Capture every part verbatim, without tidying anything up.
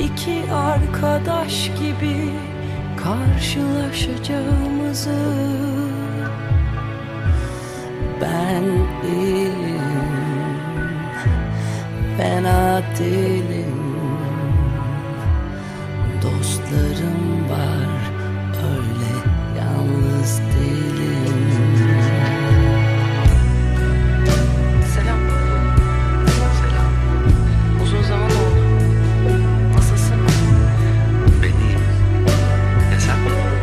İki arkadaş gibi karşılaşacağımızı. Ben iyiyim, fena değilim. Dostlarım var, öyle yalnız değilim. Selam. Selam. Uzun zaman oldu. Nasılsın? Ben iyiyim. E sen?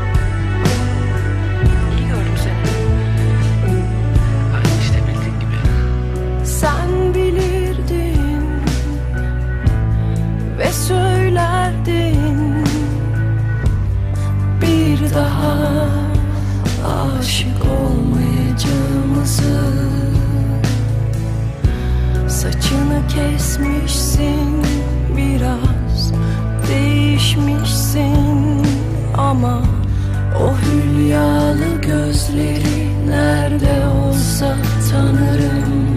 İyi gördüm seni. Aynı işte bildiğin gibi. Sen bilirdin ve söylerdin bir daha aşık olmayacağımızı. Saçını kesmişsin, biraz değişmişsin ama o hülyalı gözleri nerede olsa tanırım.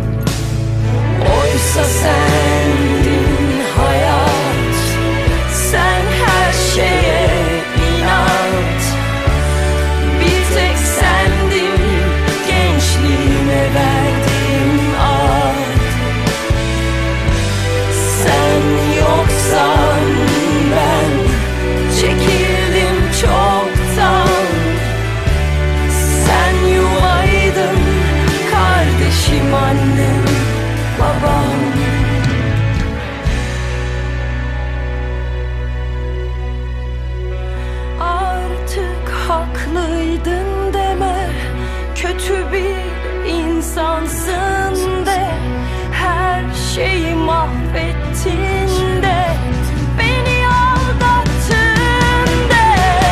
Oysa sendin hayat, sen her şeye inat. Bir tek sendin gençliğime verdiğim ad. Sen yoksan ben çekildim çoktan. Sen yuvaydın, kardeşim, annem, babam. Artık haklıydın deme, kötü bir insansın de, her şeyi mahvettin de, beni aldattın de.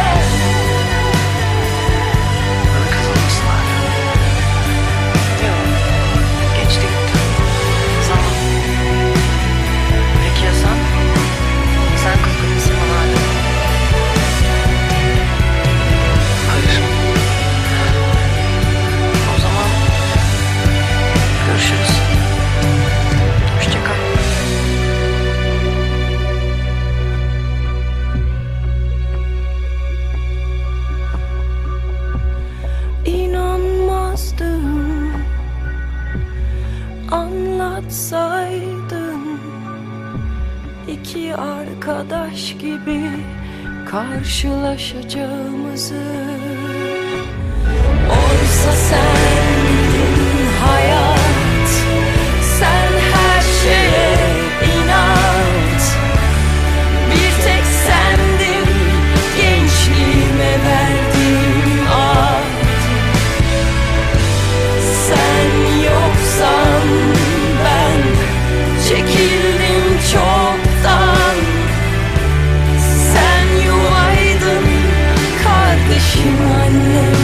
Bana kızılmışsın hala. Yok. Geçti gitti. Zaman. Peki ya sen? Sen kızgın mısın bana hala? Hayır. O zaman görüşürüz. Hoşça kal. İnanmazdım, anlatsaydın. İki arkadaş gibi karşılaşacağımızı. Oysa sendin hayat, sen her şeye inat. Bir tek sendin gençliğime verdiğim ad. Sen yoksan ben çekildim çoktan. Sen yuvaydın, kardeşim, annem,